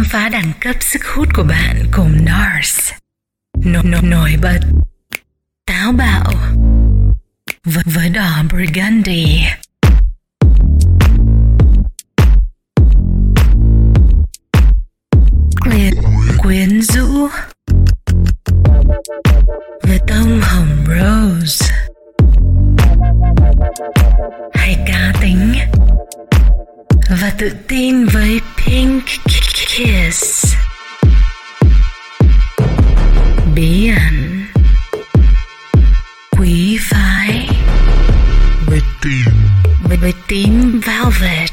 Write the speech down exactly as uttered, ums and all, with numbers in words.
khám phá đẳng cấp sức hút của bạn cùng Nars. Nổi, nổi, nổi bật, táo bạo, với, với đỏ Burgundy. Quyến, quyến rũ, với tông hồng Rose. Hay cá tính và tự tin với Pink Kiss. Bí ẩn, quý phái với tím, với tím velvet.